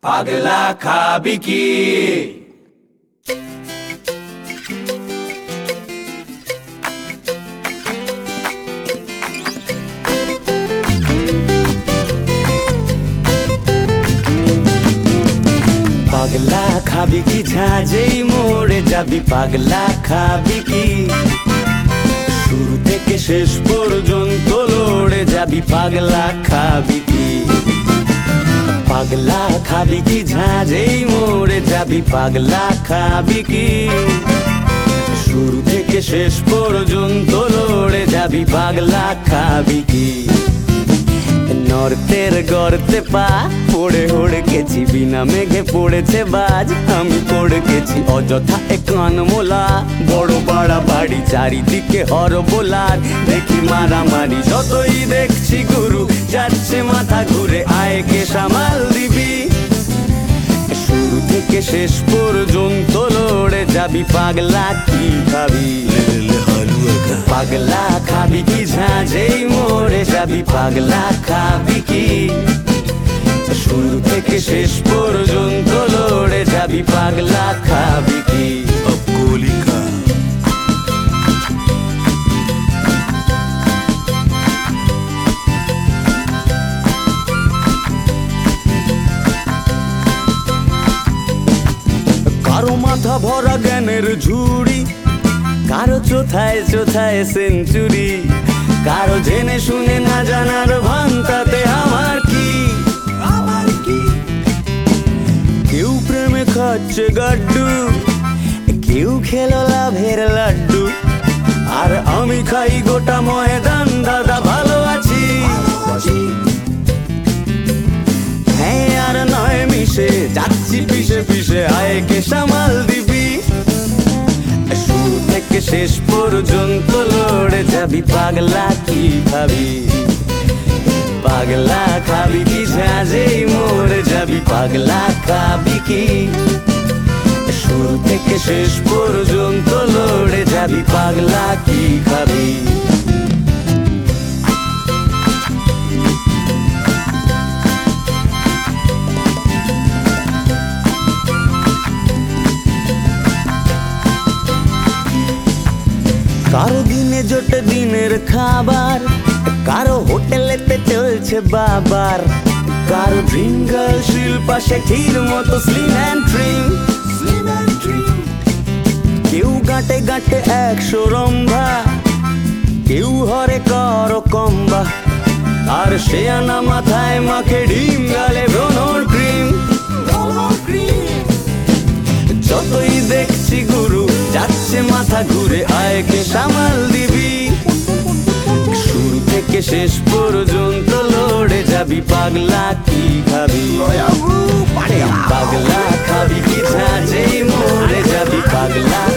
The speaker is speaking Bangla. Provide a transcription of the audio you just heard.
পাগলা খাবি কি? পাগলা খাবি কি? ঝাঁঝেই মোড়ে যাবি পাগলা খাবি কি? শুরু থেকে শেষ পর্যন্ত লড়ে যাবি পাগলা খাবি কি? পাগলা খাবি কি? ঝাঁঝেই মোড়ে যাবি পাগলা খাবি কি? শুরু থেকে শেষ পর্যন্ত লড়ে যাবি পাগলা খাবি কি? নর্তের গর্তে পা পড়ে হড়ে গেছি, বিনা মেঘে পড়েছে বাজ, আমি পড়ে গেছি অযথা কান মোলা। বড় বাড়া বাড়ি চারিদিকে হরবোলার, দেখি মারামারি যতই দেখছি গুরু, যাচ্ছে মাথা ঘুরে, আয় কে সামাল দিবি? শুরু থেকে শেষ পর্যন্ত লড়ে যাবি পাগলা কি খাবি? পাগলা খাবি কি? ঝাঁঝেই মোড়ে যাবি পাগলা খাবি কি? শুরু থেকে শেষ পর্যন্ত লড়ে যাবি পাগলা খাবি কি? কারো মাথা ভরা জ্ঞানের ঝুড়ি, কারো চোথায় চোথায় সেঞ্চুরি, কারো জেনে শুনে না জানার ভান্তাতে আমার কি? কেউ প্রেমে খাচ্ছে গাড্ডু, কেউ খেলো লাভের লাড্ডু, আর আমি খাই গোটা ময়দান। দাদা ভালো আছি, হ্যাঁ আর নয় মিশে যাচ্ছি পিছে পিছে, আয় কে সামাল দিবি? শুরু থেকে শেষ পর্যন্ত লড়ে যাবি পাগলা কি খাবি? পাগলা খাবি কি? ঝাঁঝেই মোড়ে যাবি পাগলা খাবি কি? শুরু থেকে শেষ পর্যন্ত লড়ে যাবি পাগলা কি খাবি? কারো দিনে জোটে দিনের খাবার, কারো হোটেলেতে চলছে বাবার, কারো ড্রিম গার্ল শিল্পা শেঠির মতো স্লিম অ্যান্ড ট্রিম। কেউ গাঁটে গাঁটে 100 রম্ভা, কেউ হরে করো কম্বা, আর সে আনা মাথায় মাখে ডিম, গালে ভ্রমর ক্রিম। যতই দেখছি গুরু, যাচ্ছে মাথা ঘুরে, আয় কে সামাল দিবি? শুরু থেকে শেষ পর্যন্ত লড়ে যাবি পাগলা কি খাবি? পাগলা খাবি কি? ঝাঁঝেই মোড়ে যাবি পাগলা